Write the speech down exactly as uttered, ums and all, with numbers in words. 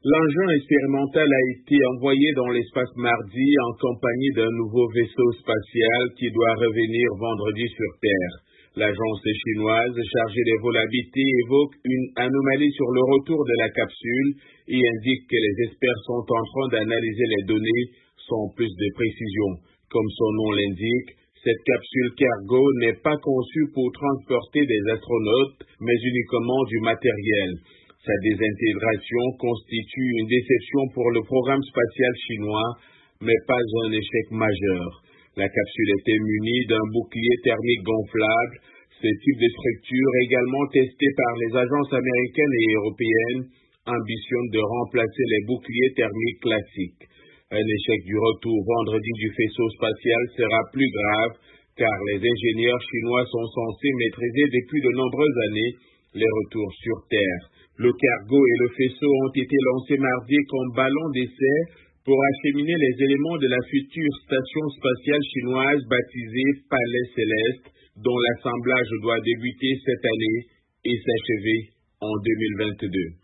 L'engin expérimental a été envoyé dans l'espace mardi en compagnie d'un nouveau vaisseau spatial qui doit revenir vendredi sur Terre. L'agence chinoise chargée des vols habités évoque une anomalie sur le retour de la capsule et indique que les experts sont en train d'analyser les données sans plus de précision. Comme son nom l'indique, cette capsule cargo n'est pas conçue pour transporter des astronautes, mais uniquement du matériel. Sa désintégration constitue une déception pour le programme spatial chinois, mais pas un échec majeur. La capsule était munie d'un bouclier thermique gonflable. Ce type de structure, également testé par les agences américaines et européennes, ambitionne de remplacer les boucliers thermiques classiques. Un échec du retour vendredi du vaisseau spatial sera plus grave, car les ingénieurs chinois sont censés maîtriser depuis de nombreuses années les retours sur Terre. Le cargo et le vaisseau ont été lancés mardi comme ballons d'essai pour acheminer les éléments de la future station spatiale chinoise baptisée Palais Céleste, dont l'assemblage doit débuter cette année et s'achever en deux mille vingt-deux.